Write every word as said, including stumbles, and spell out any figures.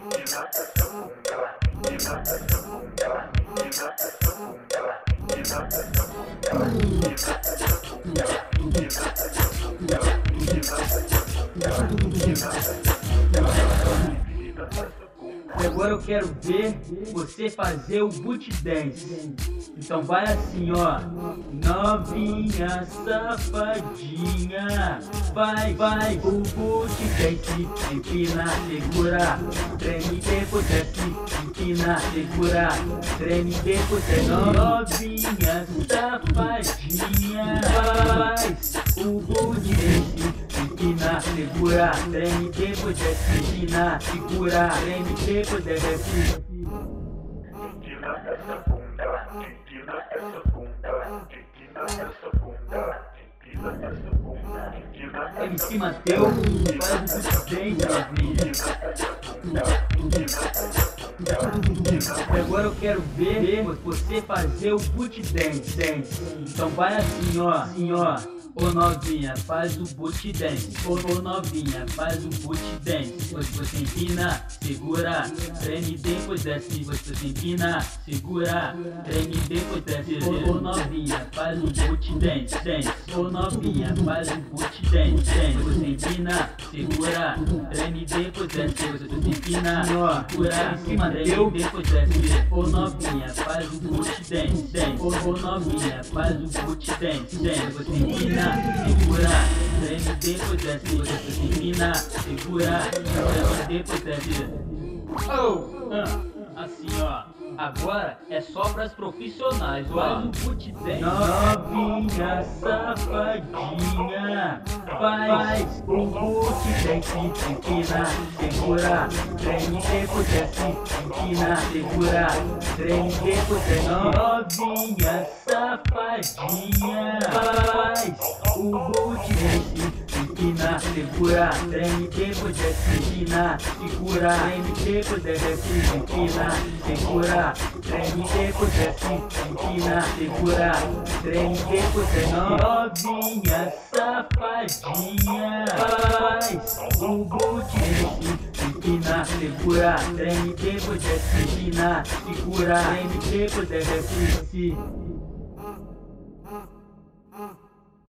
Agora eu quero ver você fazer o boot dance. Então vai assim, ó. Novinha safadinha, vai, vai, o boot dance. Empina, segura, treme, depois desce. Empina, segura, treme, depois desce. Novinha safadinha, faz o boot dance. Empina, segura, treme, depois desce. Empina, segura, treme, depois desce. Empina essa bunda, empina essa bunda, empina essa bunda, empina essa bunda, empina essa M C Mateus faz o boot dance. Agora eu quero ver você fazer o boot dance. Então vai assim, ó, assim, ó. Ô novinha, faz o boot dance. Ô, ô novinha, faz o boot dance. Você empina, segura, treme, depois desce. Você empina, segura, treme, depois desce. Ô, ô novinha, faz o boot dance, dance. Ô novinha, faz o boot dance, dance. Você empina, segura, treme, depois desce. Você empina, segura, treme, depois desce. Ô novinha, faz o boot dance, dance. Ô, ô novinha, faz o boot dance, dance. Você empina, segura, treme, depois desce. Você empina, segura, treme, depois desce. Oh, ah, assim ó. Agora é só pras profissionais, ó. Faz o boot dance. Novinha safadinha, faz o boot dance. Empina, segura, treme, depois desce. Empina, segura, treme, depois desce. Novinha safadinha, faz o boot dance. Empina, segura, treme, depois desce. Empina, segura, treme, depois desce. Empina, segura, treme, depois desce. Empina, segura, treme, depois desce. Novinha safadinha, faz o boot dance. Empina, segura, treme, depois desce. Empina, segura, treme, depois desce.